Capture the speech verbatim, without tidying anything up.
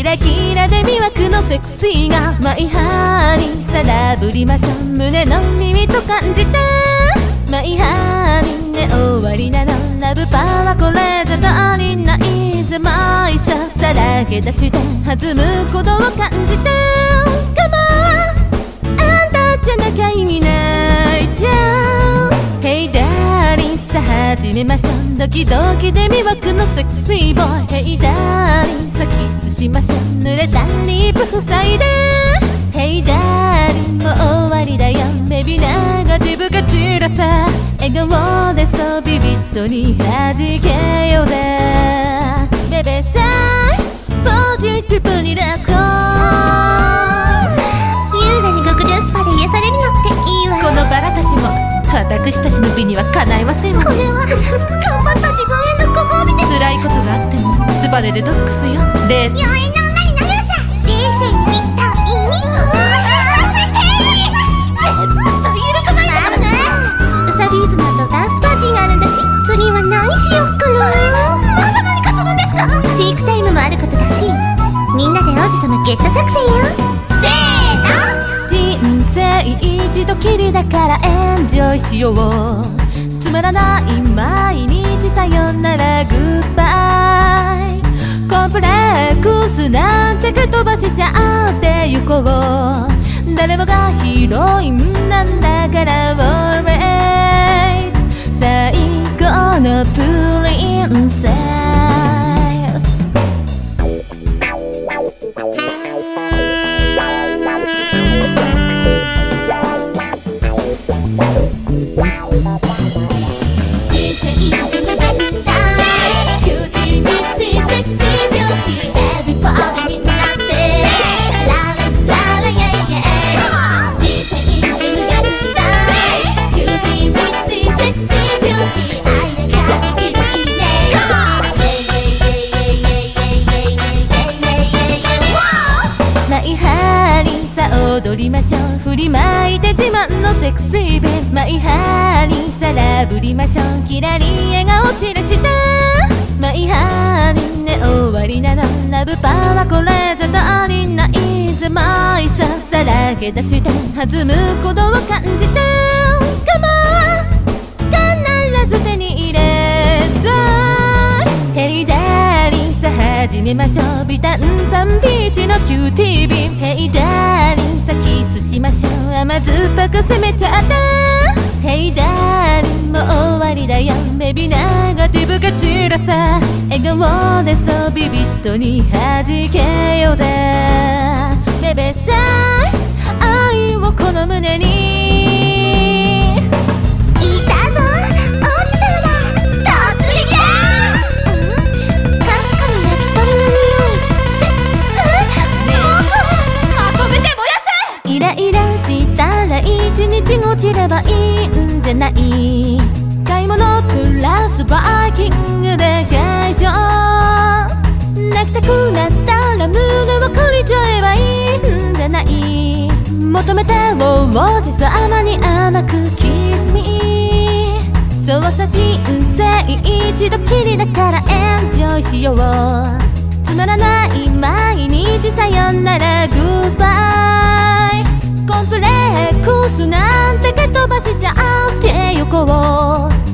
キラキラで魅惑のセクシーがマイハーにさらぶりましょう。胸の耳と感じてマイハーにね終わりなのラブパワーこれじゃ足りないぜマイささらけ出して弾むことを感じてカモンあんたじゃなきゃ意味ないじゃん Hey darling さあ始めましょうドキドキで魅惑のセクシーボーイ Hey darling さキスしましょう濡れたリップ塞いで Hey darling もう終わりだよベビーネガティブが散らさ笑顔でそうビビッドに弾けようぜベベーさポジティブにレッツゴー優雅に極上スパで癒されるのっていいわ。 このバラたちも私たちの美にはかないませんわ。 これは頑張った自分へのご褒美です。 辛いことがあってもスパでデトックスよレース妖艶な女になるさ冷静みたいにうわ絶対許さないわね。ウサビーズナとダンスパーティーがあるんだし次は何しよっかな。また何かするんですか。チークタイムもあることだしみんなで王子様ゲット作戦よ。せーの人生一度きりだからエンジョイしようつまらない毎日さよならグッバイコンプレックスなんて蹴飛ばしちゃってゆこう誰もがヒロインなんだから Always 最高のプリンセス踊りましょう振りまいて自慢のセクシービンマイハーにさらぶりましょうキラリ笑顔散らしてマイハーにね終わりなのラブパワーこれじゃ足りないぜマイささらけ出して弾むことを感じてカモン必ず手に入れたヘイダーリンさあ始めましょうビタンさんピーチのキューティービンヘイダーリンさキスしましょう甘酸っぱく攻めちゃったヘイダーリンもう終わりだよベビーネガティブが散らさ笑顔でそうビビッドに弾けようぜベベさ愛をこの胸にいたぞ王子様だとっつりじゃーんかすかに焼き鳥の匂いって僕運べて燃やせ。 イライラしたら一日落ちればいいんじゃない買い物プラスバイキングで解消泣きたくなったら胸を借りちゃえばいいんじゃない求めて王子様に甘くキスミそうさ人生一度きりだからエンジョイしようつまらない毎日さよならグッバイコンプレックスなんて蹴飛ばしちゃってゆこう